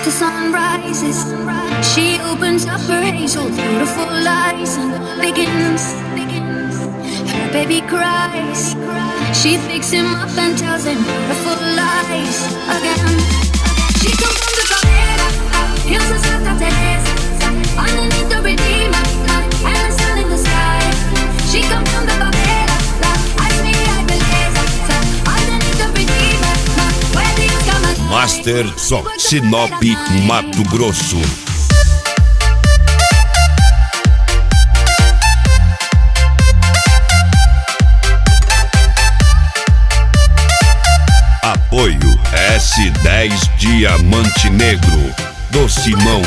the sun rises, she opens up her hazel, beautiful eyes and begins. Her baby cries, she picks him up and tells him beautiful lies again. She comes from the favela, hills of Santa Teresa, underneath the Redeemer, and the sun in the sky. She comes from the favela, eyes me, I beleza, underneath the Redeemer, where the hills come alive. Master Som, Sinop, Mato Grosso. Apoio S10 Diamante Negro do Simão.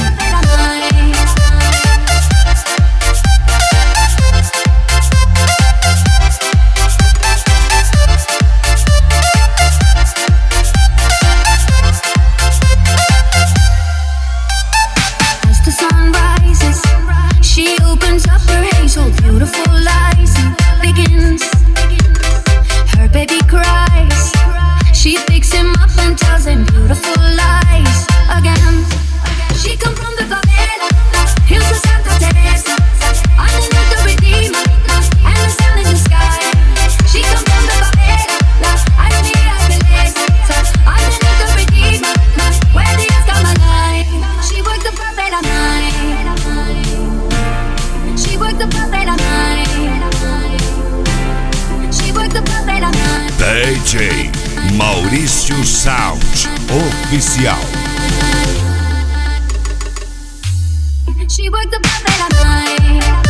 As the sun rises, she opens up her hazel, beautiful lies and begins. Her baby cries, she picks him up and tells him beautiful lies again. She comes from the favela, hills of Santa Teresa, underneath the Redeemer, and the sun in the sky. She comes from the favela, eyes me, I beleza, underneath the Redeemer, where the hills come alive. She worked the favela night, she worked the favela night, she worked the favela night. DJ Maurício Sound Oficial. She worked the favela night.